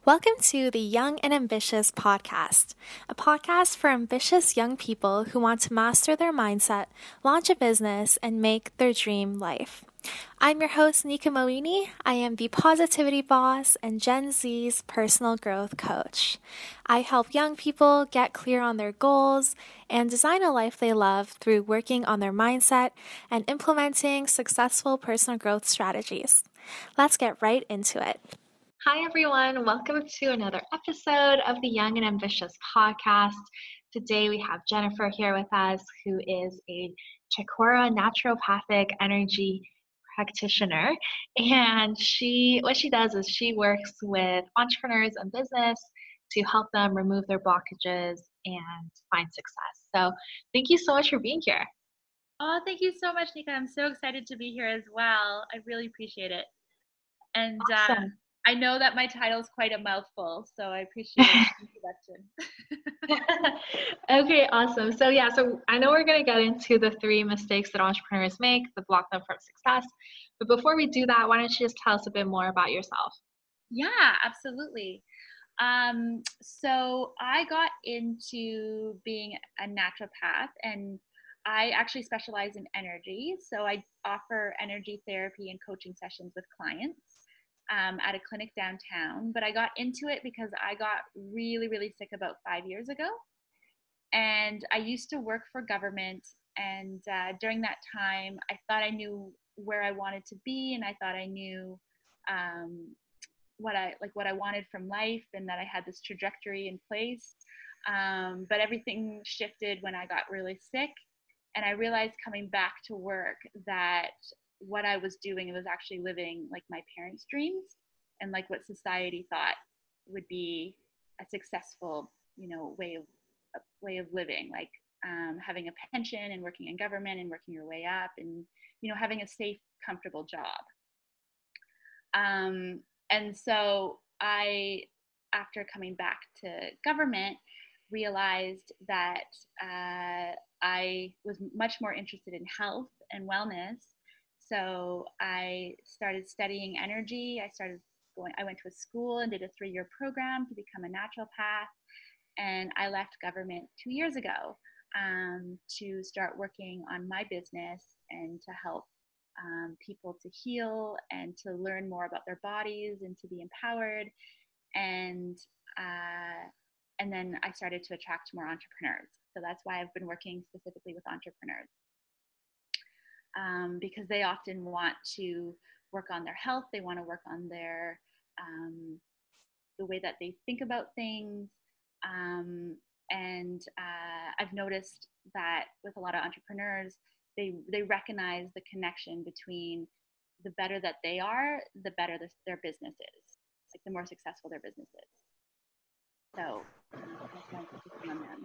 Welcome to the Young and Ambitious podcast, a podcast for ambitious young people who want to master their mindset, launch a business, and make their dream life. I'm your host, Nika Moini. I am the Positivity Boss and Gen Z's personal growth coach. I help young people get clear on their goals and design a life they love through working on their mindset and implementing successful personal growth strategies. Let's get right into it. Hi, everyone. Welcome to another episode of the Young and Ambitious podcast. Today we have Jennifer here with us, who is a Chakora naturopathic energy practitioner. And what she does is she works with entrepreneurs and business to help them remove their blockages and find success. So thank you so much for being here. Oh, thank you so much, Nika. I'm so excited to be here as well. I really appreciate it. And Awesome. I know that my title is quite a mouthful, so I appreciate the introduction. Okay, awesome. So I know we're going to get into the 3 mistakes that entrepreneurs make that block them from success. But before we do that, why don't you just tell us a bit more about yourself? Yeah, absolutely. So I got into being a naturopath, and I actually specialize in energy. So I offer energy therapy and coaching sessions with clients at a clinic downtown. But I got into it because I got really, really sick about 5 years ago. And I used to work for government. And during that time, I thought I knew where I wanted to be, and I thought I knew um, what I wanted from life, and that I had this trajectory in place. But everything shifted when I got really sick, and I realized coming back to work that what I was doing was actually living like my parents' dreams and like what society thought would be a successful, way of living, like having a pension and working in government and working your way up, and having a safe, comfortable job. Um, and so after coming back to government, realized that I was much more interested in health and wellness. So I started studying energy. I went to a school and did a 3-year program to become a naturopath. And I left government 2 years ago to start working on my business and to help people to heal and to learn more about their bodies and to be empowered. And uh, and then I started to attract more entrepreneurs. So that's why I've been working specifically with entrepreneurs, because they often want to work on their health. They want to work on um, the way that they think about things. Um, and I've noticed that with a lot of entrepreneurs, they recognize the connection between the better that they are, the better their business is, like the more successful their business is. So that's why I'm focusing on them.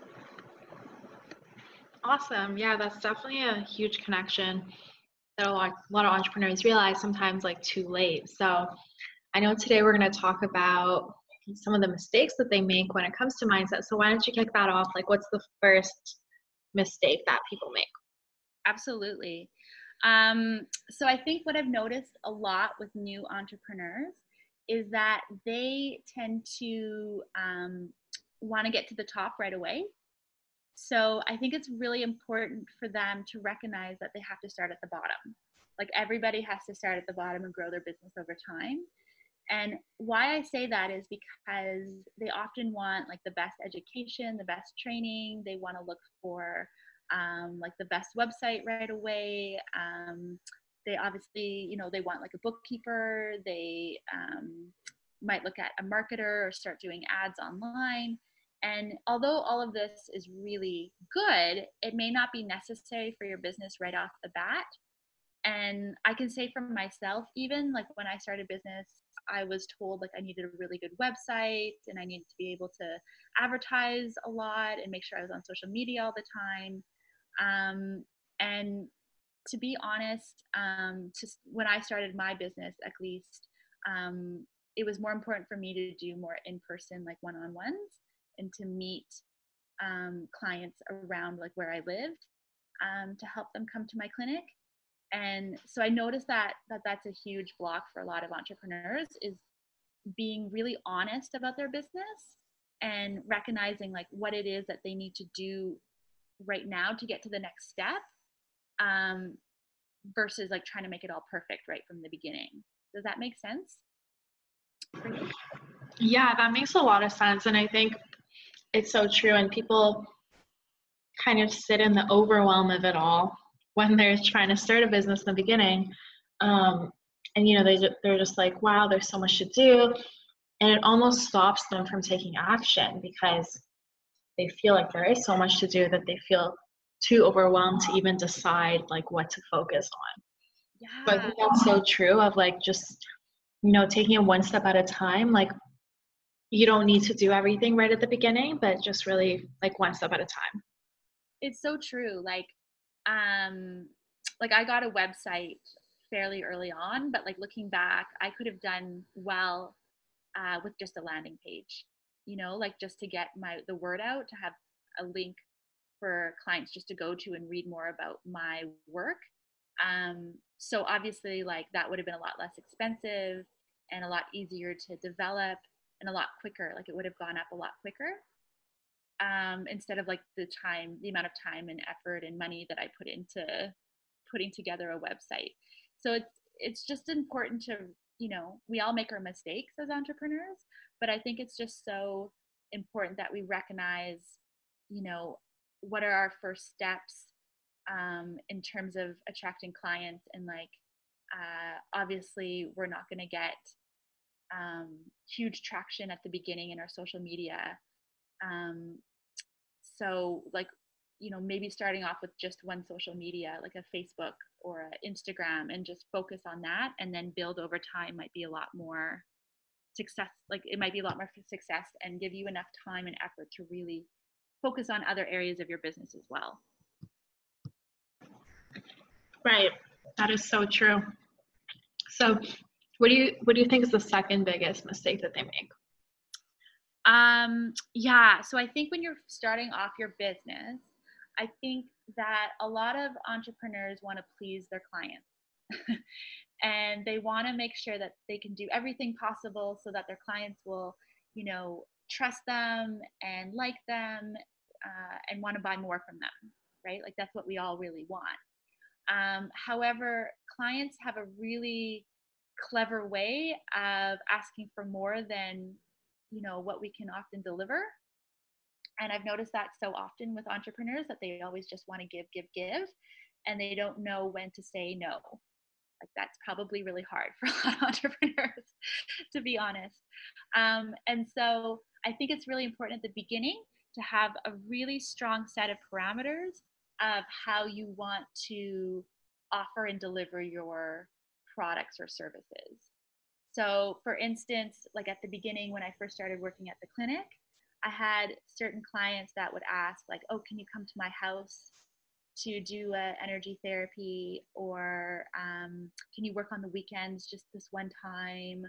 Awesome. Yeah, that's definitely a huge connection that a lot of entrepreneurs realize sometimes like too late. So I know today we're going to talk about some of the mistakes that they make when it comes to mindset. So why don't you kick that off? Like, what's the first mistake that people make? Absolutely. So I think what I've noticed a lot with new entrepreneurs is that they tend to want to get to the top right away. So I think it's really important for them to recognize that they have to start at the bottom. Like everybody has to start at the bottom and grow their business over time. And why I say that is because they often want like the best education, the best training. They want to look for like the best website right away. They obviously, they want like a bookkeeper. They might look at a marketer or start doing ads online. And although all of this is really good, it may not be necessary for your business right off the bat. And I can say for myself, even like when I started business, I was told like I needed a really good website and I needed to be able to advertise a lot and make sure I was on social media all the time. And to be honest, just when I started my business, at least, it was more important for me to do more in person, like one-on-ones, and to meet clients around like where I lived, to help them come to my clinic. And so I noticed that that's a huge block for a lot of entrepreneurs is being really honest about their business and recognizing like what it is that they need to do right now to get to the next step, um, versus like trying to make it all perfect right from the beginning. Does that make sense for you? Yeah, that makes a lot of sense. And I think it's so true. And people kind of sit in the overwhelm of it all when they're trying to start a business in the beginning. And, you know, they're just like, wow, there's so much to do. And it almost stops them from taking action because they feel like there is so much to do that they feel too overwhelmed to even decide like what to focus on. Yeah. So I think that's so true of like just, you know, taking it one step at a time. Like you don't need to do everything right at the beginning, but just really like one step at a time. It's so true. Like I got a website fairly early on, but like looking back, I could have done well with just a landing page, you know, like just to get the word out, to have a link for clients just to go to and read more about my work. So obviously like that would have been a lot less expensive and a lot easier to develop and a lot quicker. Like it would have gone up a lot quicker. Instead of like the amount of time and effort and money that I put into putting together a website. So it's just important to, you know, we all make our mistakes as entrepreneurs, but I think it's just so important that we recognize, you know, what are our first steps in terms of attracting clients. And like, obviously we're not going to get huge traction at the beginning in our social media. So like, you know, maybe starting off with just one social media, like a Facebook or an Instagram, and just focus on that, and then build over time might be a lot more success. Like it might be a lot more success and give you enough time and effort to really focus on other areas of your business as well. Right. That is so true. So what do you think is the second biggest mistake that they make? Yeah. So I think when you're starting off your business, I think that a lot of entrepreneurs want to please their clients and they want to make sure that they can do everything possible so that their clients will, you know, trust them and like them, and want to buy more from them, right? Like that's what we all really want. However, clients have a really clever way of asking for more than, you know, what we can often deliver. And I've noticed that so often with entrepreneurs that they always just want to give, and they don't know when to say no. Like that's probably really hard for a lot of entrepreneurs, to be honest. And so I think it's really important at the beginning to have a really strong set of parameters of how you want to offer and deliver your products or services. So for instance, like at the beginning when I first started working at the clinic, I had certain clients that would ask like, oh, can you come to my house to do energy therapy, or can you work on the weekends just this one time,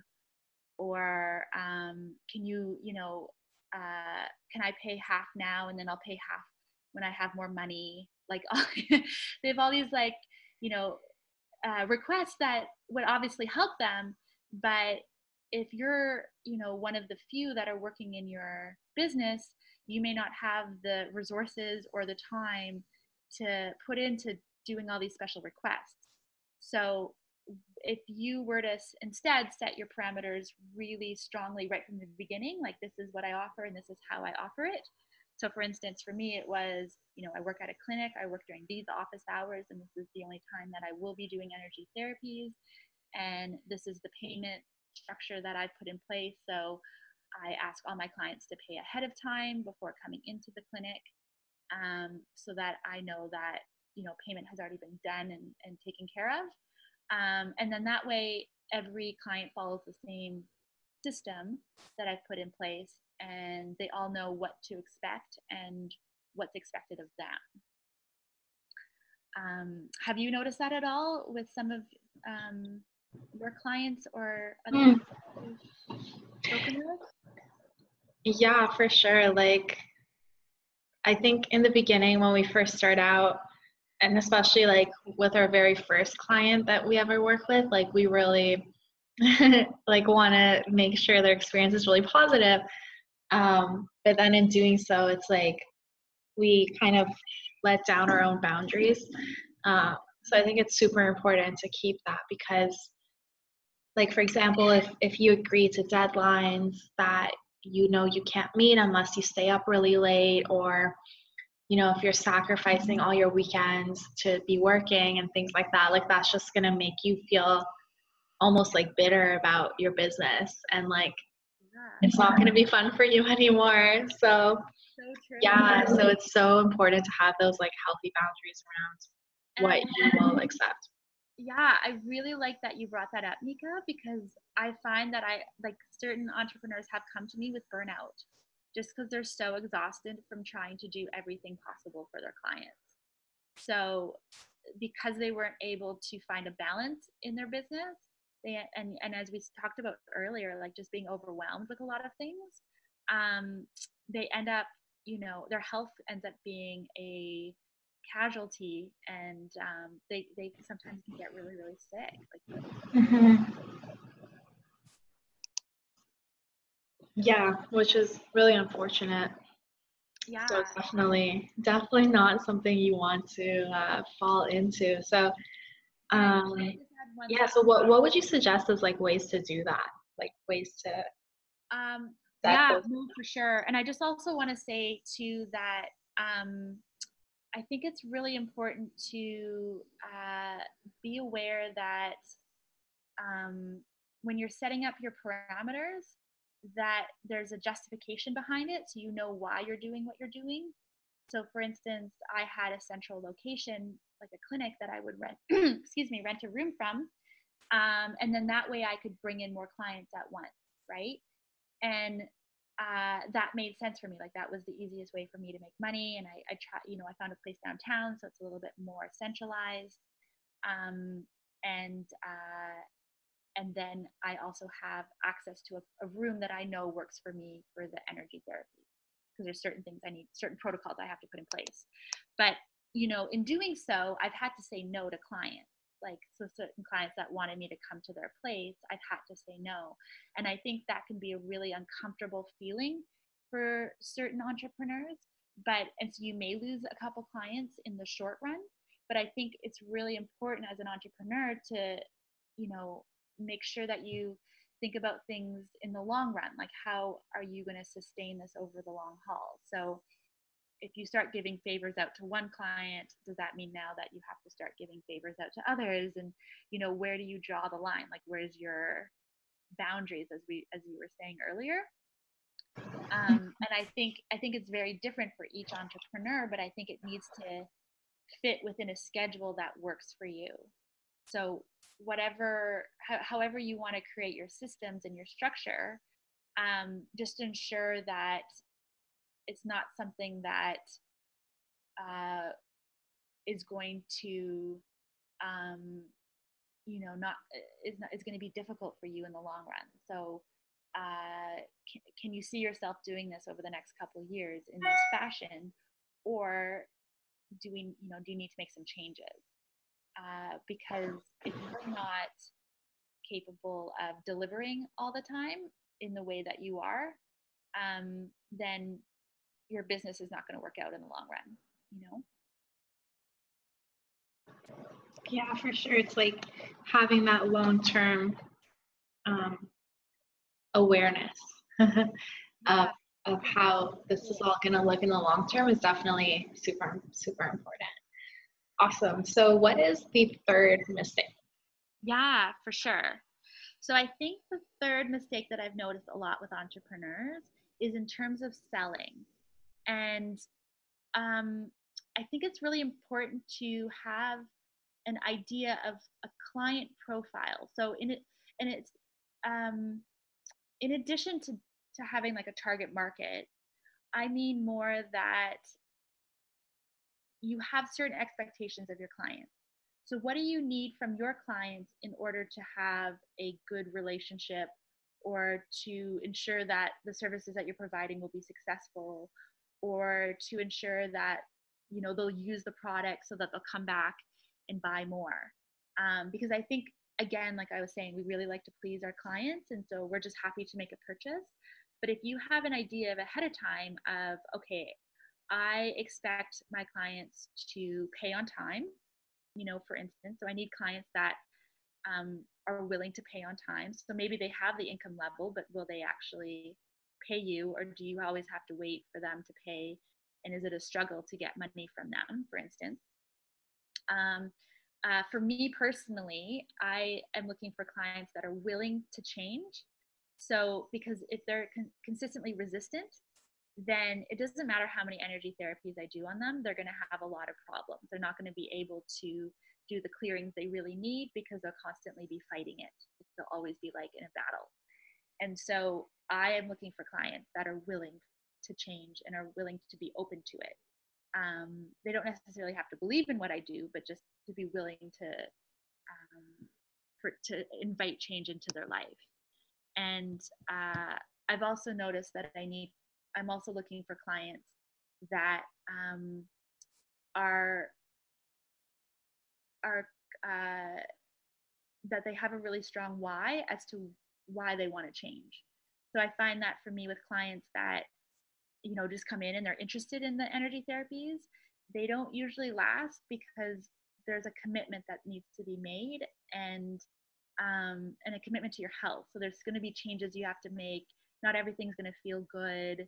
or can you, you know, can I pay half now and then I'll pay half when I have more money? Like they have all these like, you know, requests that would obviously help them, but if you're, you know, one of the few that are working in your business, you may not have the resources or the time to put into doing all these special requests. So if you were to instead set your parameters really strongly right from the beginning, like this is what I offer and this is how I offer it. So for instance, for me, it was, you know, I work at a clinic, I work during these office hours, and this is the only time that I will be doing energy therapies. And this is the payment structure that I've put in place. So I ask all my clients to pay ahead of time before coming into the clinic, so that I know that, you know, payment has already been done and taken care of. And then that way, every client follows the same system that I've put in place, and they all know what to expect and what's expected of them. Have you noticed that at all with some of your clients or other spoken with? Yeah, for sure. Like, I think in the beginning when we first start out, and especially like with our very first client that we ever work with, like we really like want to make sure their experience is really positive. But then in doing so, it's like we kind of let down our own boundaries. So I think it's super important to keep that, because like, for example, if you agree to deadlines that you know you can't meet unless you stay up really late, or if you're sacrificing all your weekends to be working and things like that, like that's just going to make you feel almost like bitter about your business, and like it's not going to be fun for you anymore. So true. Yeah, so it's so important to have those like healthy boundaries around what you will accept. Yeah, I really like that you brought that up, Nika, because I find that certain entrepreneurs have come to me with burnout just because they're so exhausted from trying to do everything possible for their clients. So because they weren't able to find a balance in their business, and as we talked about earlier, like just being overwhelmed with a lot of things, they end up, their health ends up being a casualty, and they sometimes can get really, really sick. Yeah, which is really unfortunate. Yeah. So it's definitely not something you want to fall into. So yeah, so what would you suggest as like ways to do that? Like ways to yeah, no, for sure. And I just also want to say too that I think it's really important to be aware that when you're setting up your parameters, that there's a justification behind it, so you know why you're doing what you're doing. So, for instance, I had a central location, like a clinic that I would rent, rent a room from, and then that way I could bring in more clients at once, right? And that made sense for me. Like that was the easiest way for me to make money. And I I found a place downtown, so it's a little bit more centralized. Um, and then I also have access to a room that I know works for me for the energy therapy, because there's certain things I need, certain protocols I have to put in place. But in doing so, I've had to say no to clients. Like, so certain clients that wanted me to come to their place, I've had to say no. And I think that can be a really uncomfortable feeling for certain entrepreneurs. And so you may lose a couple clients in the short run. But I think it's really important as an entrepreneur to, make sure that you think about things in the long run. Like, how are you going to sustain this over the long haul? So if you start giving favors out to one client, does that mean now that you have to start giving favors out to others? And where do you draw the line? Like, where's your boundaries, as you were saying earlier? And I think it's very different for each entrepreneur, but I think it needs to fit within a schedule that works for you. So however you want to create your systems and your structure, just ensure that it's not something that is going to not is going to be difficult for you in the long run. So can you see yourself doing this over the next couple of years in this fashion, or do you need to make some changes? Because if you're not capable of delivering all the time in the way that you are, then your business is not going to work out in the long run. Yeah, for sure. It's like having that long-term awareness of how this is all going to look in the long term is definitely super, super important. Awesome. So what is the third mistake? Yeah, for sure. So I think the third mistake that I've noticed a lot with entrepreneurs is in terms of selling. And I think it's really important to have an idea of a client profile. So in addition to having like a target market, I mean more that you have certain expectations of your clients. So what do you need from your clients in order to have a good relationship, or to ensure that the services that you're providing will be successful, or to ensure that they'll use the product so that they'll come back and buy more? Because I think again, like I was saying, we really like to please our clients. And so we're just happy to make a purchase. But if you have an idea of ahead of time of, okay, I expect my clients to pay on time, for instance, so I need clients that are willing to pay on time. So maybe they have the income level, but will they actually pay you, or do you always have to wait for them to pay? And is it a struggle to get money from them, for instance? For me personally, I am looking for clients that are willing to change. So, because if they're consistently resistant, then it doesn't matter how many energy therapies I do on them, they're going to have a lot of problems. They're not going to be able to do the clearings they really need because they'll constantly be fighting it. They'll always be like in a battle. And so I am looking for clients that are willing to change and are willing to be open to it. They don't necessarily have to believe in what I do, but just to be willing to invite change into their life. And I've also noticed that I'm also looking for clients that are that they have a really strong why as to why they want to change. So I find that for me with clients that just come in and they're interested in the energy therapies, they don't usually last because there's a commitment that needs to be made, and a commitment to your health. So there's going to be changes you have to make. Not everything's going to feel good.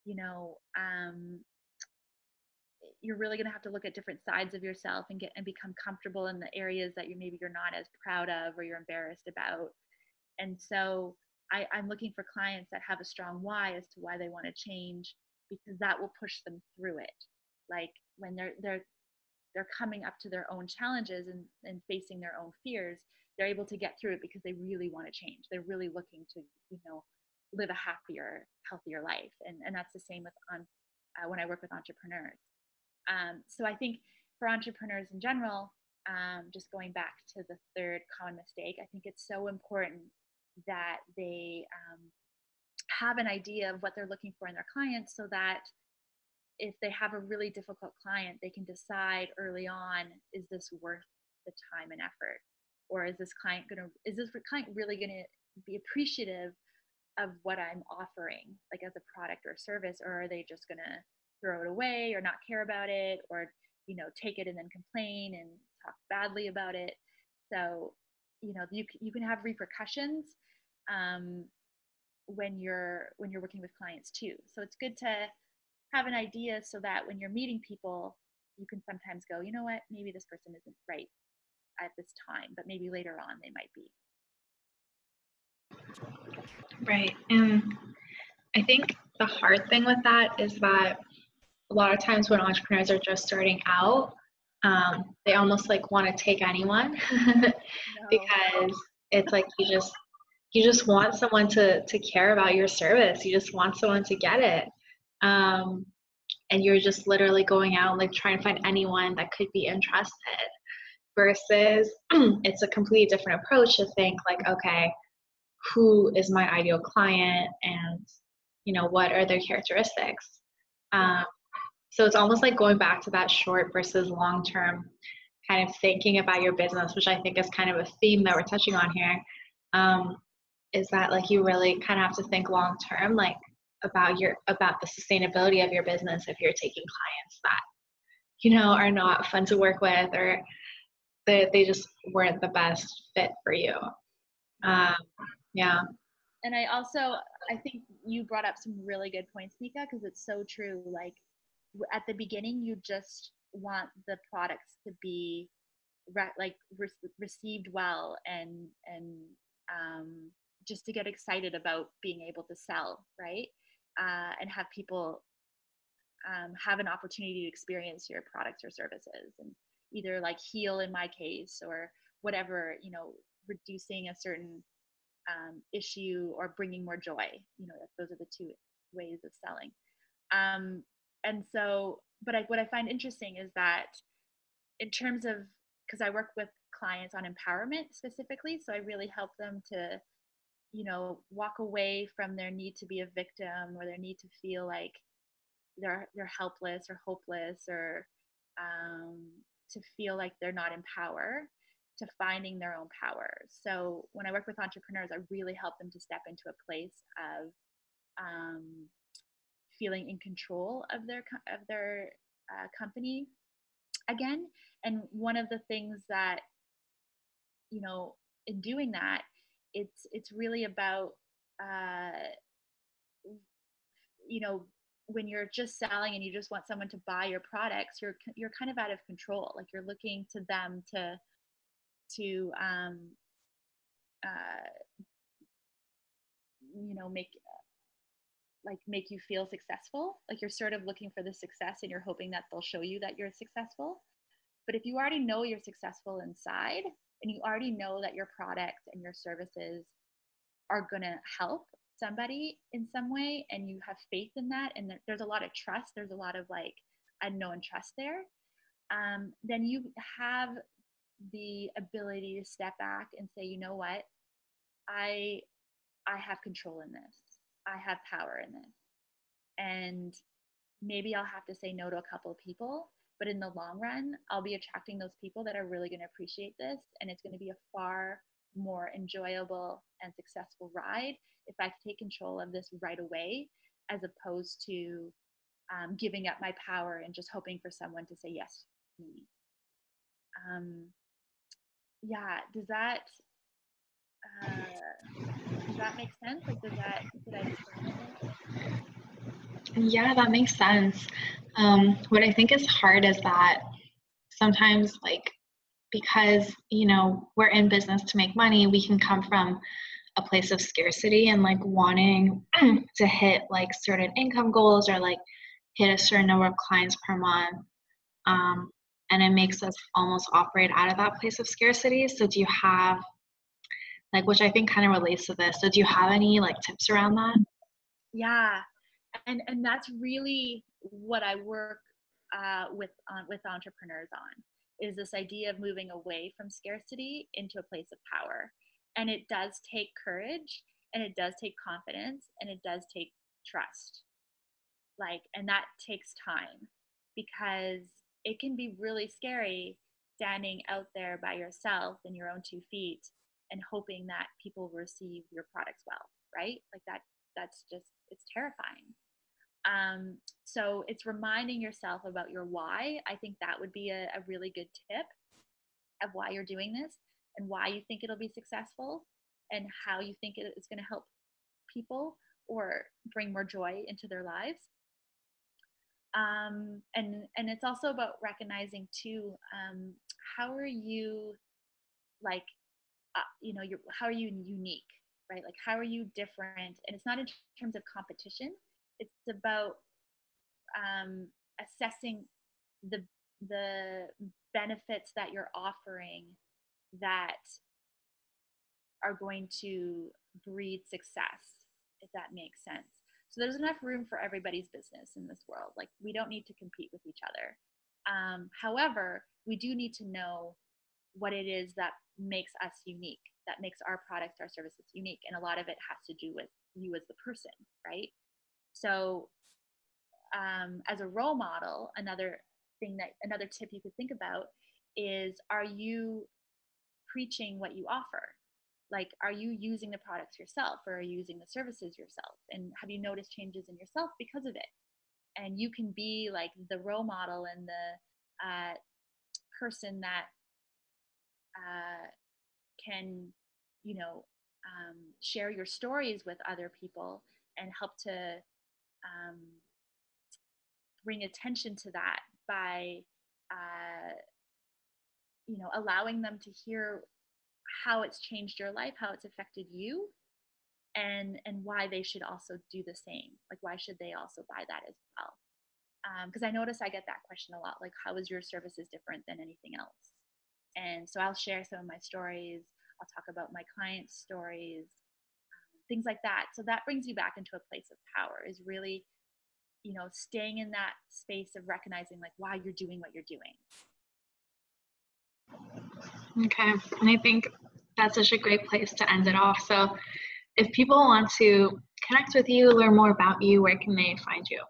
You're really going to have to look at different sides of yourself and become comfortable in the areas that you're not as proud of or you're embarrassed about. And so I'm looking for clients that have a strong why as to why they want to change, because that will push them through it. Like when they're coming up to their own challenges and facing their own fears, they're able to get through it because they really want to change. They're really looking to, live a happier, healthier life. And that's the same with when I work with entrepreneurs. So I think for entrepreneurs in general, just going back to the third common mistake, I think it's so important that they have an idea of what they're looking for in their clients, so that if they have a really difficult client, they can decide early on, is this worth the time and effort? Or is this client really gonna be appreciative of what I'm offering, like as a product or a service, or are they just gonna throw it away or not care about it, or take it and then complain and talk badly about it? So you can have repercussions when you're working with clients too. So it's good to have an idea so that when you're meeting people, you can sometimes go, you know what, maybe this person isn't right at this time, but maybe later on they might be. Right. And I think the hard thing with that is that a lot of times when entrepreneurs are just starting out, they almost like want to take anyone because it's like you just want someone to care about your service. You just want someone to get it. And you're just literally going out like trying to find anyone that could be interested, versus it's a completely different approach to think like, okay, who is my ideal client, and what are their characteristics? So it's almost like going back to that short versus long-term kind of thinking about your business, which I think is kind of a theme that we're touching on here. Is that like you really kind of have to think long-term, like about the sustainability of your business if you're taking clients that are not fun to work with, or they just weren't the best fit for you. Yeah. And I think you brought up some really good points, Nika, because it's so true. Like at the beginning, you just want the products to be received well, and just to get excited about being able to sell, right? And have people have an opportunity to experience your products or services, and either like heal in my case, or whatever, reducing a certain issue or bringing more joy. Those are the two ways of selling. And so, but what I find interesting is that in terms of, because I work with clients on empowerment specifically, so I really help them to walk away from their need to be a victim, or their need to feel like they're helpless or hopeless, or to feel like they're not in power, to finding their own power. So when I work with entrepreneurs, I really help them to step into a place of feeling in control of their company again. And one of the things that, in doing that, it's really about when you're just selling and you just want someone to buy your products, you're kind of out of control. Like you're looking to them to make you feel successful. Like you're sort of looking for the success and you're hoping that they'll show you that you're successful. But if you already know you're successful inside and you already know that your product and your services are going to help somebody in some way, and you have faith in that, and there's a lot of trust, there's a lot of unknown trust there, then you have the ability to step back and say, you know what, I have control in this. I have power in this. And maybe I'll have to say no to a couple of people, but in the long run, I'll be attracting those people that are really going to appreciate this. And it's going to be a far more enjoyable and successful ride if I take control of this right away, as opposed to giving up my power and just hoping for someone to say yes to me. Does that make sense? Did I explain it? Yeah, that makes sense. What I think is hard is that sometimes, because, we're in business to make money, we can come from a place of scarcity and wanting to hit certain income goals or hit a certain number of clients per month. And it makes us almost operate out of that place of scarcity. So do you have, which I think kind of relates to this, so do you have any tips around that? Yeah. And that's really what I work with entrepreneurs on, is this idea of moving away from scarcity into a place of power. And it does take courage, and it does take confidence, and it does take trust. And that takes time, because it can be really scary standing out there by yourself in your own 2 feet and hoping that people receive your products well, right? That's just, it's terrifying. So it's reminding yourself about your why. I think that would be a really good tip of why you're doing this and why you think it'll be successful and how you think it's going to help people or bring more joy into their lives. And it's also about recognizing too, how are you how are you unique, right? How are you different? And it's not in terms of competition. It's about assessing the benefits that you're offering that are going to breed success, if that makes sense. So there's enough room for everybody's business in this world. We don't need to compete with each other. However, we do need to know what it is that makes us unique, that makes our products, our services unique. And a lot of it has to do with you as the person, right? So as a role model, another tip you could think about is, are you preaching what you offer? Are you using the products yourself, or are you using the services yourself? And have you noticed changes in yourself because of it? And you can be the role model and the person that can, share your stories with other people and help to bring attention to that by, allowing them to hear how it's changed your life, how it's affected you, and why they should also do the same. Why should they also buy that as well? Because I notice I get that question a lot, how is your services different than anything else? And so I'll share some of my stories. I'll talk about my clients' stories, things like that. So that brings you back into a place of power, is really, staying in that space of recognizing why you're doing what you're doing. Okay. And I think that's such a great place to end it off. So if people want to connect with you, learn more about you, where can they find you?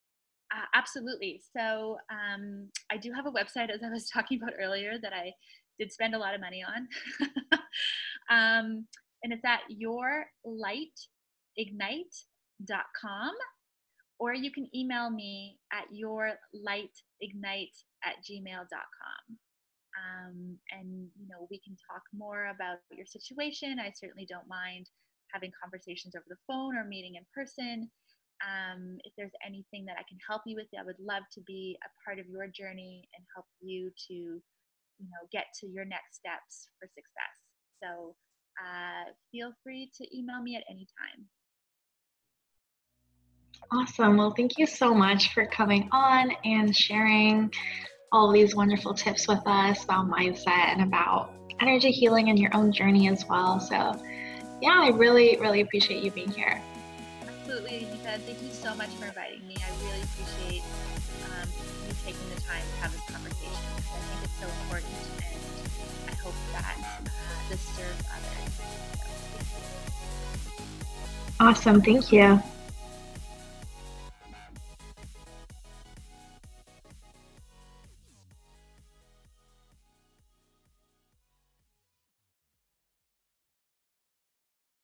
Absolutely. So I do have a website, as I was talking about earlier, that I did spend a lot of money on. And it's at yourlightignite.com, or you can email me at yourlightignite@gmail.com. And we can talk more about your situation. I certainly don't mind having conversations over the phone or meeting in person. If there's anything that I can help you with, I would love to be a part of your journey and help you to get to your next steps for success. So feel free to email me at any time. Awesome. Well, thank you so much for coming on and sharing all these wonderful tips with us about mindset and about energy healing and your own journey as well. So yeah, I really, really appreciate you being here. Absolutely, Anika. Thank you so much for inviting me. I really appreciate you taking the time to have this conversation. I think it's so important, and I hope that this serves others. Awesome. Thank you.